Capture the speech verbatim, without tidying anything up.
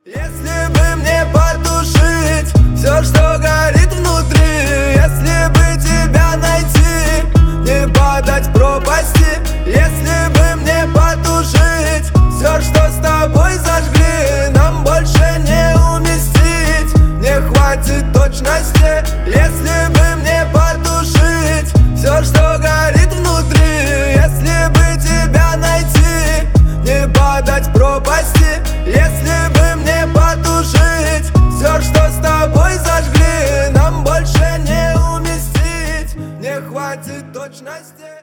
Если бы мне потушить все, что горит внутри, если бы тебя найти, не падать в пропасти, если бы мне потушить все, что с тобой зажгли, нам больше не уместить, не хватит точности. Если бы мне потушить все, что горит внутри, если бы тебя найти, не падать в пропасти, если бы мне потушить все, что с тобой зажгли, нам больше не уместить, не хватит точности.